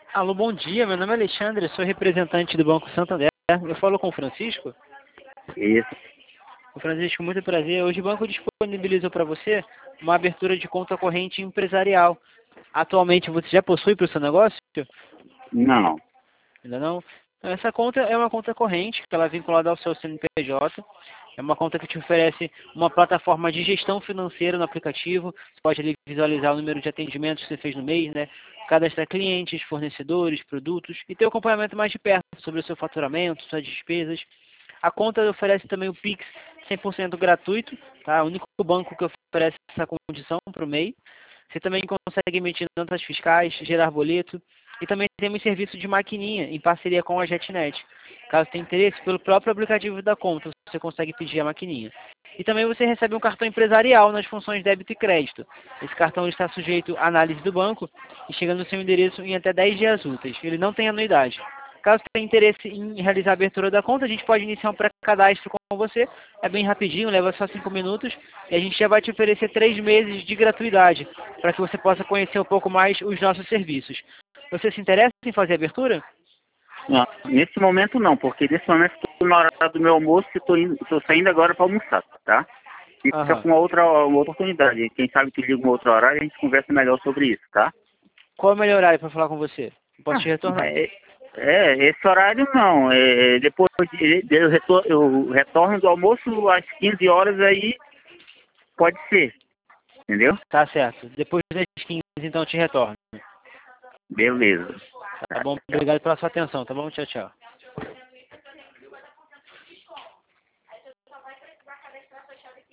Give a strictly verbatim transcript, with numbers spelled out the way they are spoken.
Alô, bom dia. Meu nome é Alexandre, sou representante do Banco Santander. Eu falo com o Francisco. Isso. O Francisco, muito prazer. Hoje o banco disponibilizou para você uma abertura de conta corrente empresarial. Atualmente você já possui para o seu negócio? Não. Ainda não? Essa conta é uma conta corrente, que ela é vinculada ao seu C N P J. É uma conta que te oferece uma plataforma de gestão financeira no aplicativo. Você pode ali visualizar o número de atendimentos que você fez no mês, né? Cadastrar clientes, fornecedores, produtos e ter o acompanhamento mais de perto sobre o seu faturamento, suas despesas. A conta oferece também o Pix cem por cento gratuito, tá? O único banco que oferece essa condição para o MEI. Você também consegue emitir notas fiscais, gerar boleto e também temos serviço de maquininha em parceria com a JetNet. Caso tenha interesse, pelo próprio aplicativo da conta, você consegue pedir a maquininha. E também você recebe um cartão empresarial nas funções débito e crédito. Esse cartão está sujeito à análise do banco e chega no seu endereço em até dez dias úteis. Ele não tem anuidade. Caso tenha interesse em realizar a abertura da conta, a gente pode iniciar um pré-cadastro com você. É bem rapidinho, leva só cinco minutos. E a gente já vai te oferecer três meses de gratuidade, para que você possa conhecer um pouco mais os nossos serviços. Você se interessa em fazer a abertura? Não, nesse momento não, porque nesse momento estou na hora do meu almoço e estou indo, estou saindo agora para almoçar, tá? Fica Aham. com outra, uma outra oportunidade. Quem sabe que liga uma outra horário e a gente conversa melhor sobre isso, tá? Qual é o melhor horário para falar com você? Eu posso te Ah, retornar. é, é, esse horário não. É, depois de, de eu, retor, eu retorno do almoço às quinze horas aí, pode ser, entendeu? Tá certo. Depois das quinze, então, eu te retorno. Beleza. Tá Tá, bom? tchau. Obrigado pela sua atenção, tá bom? Tchau, tchau.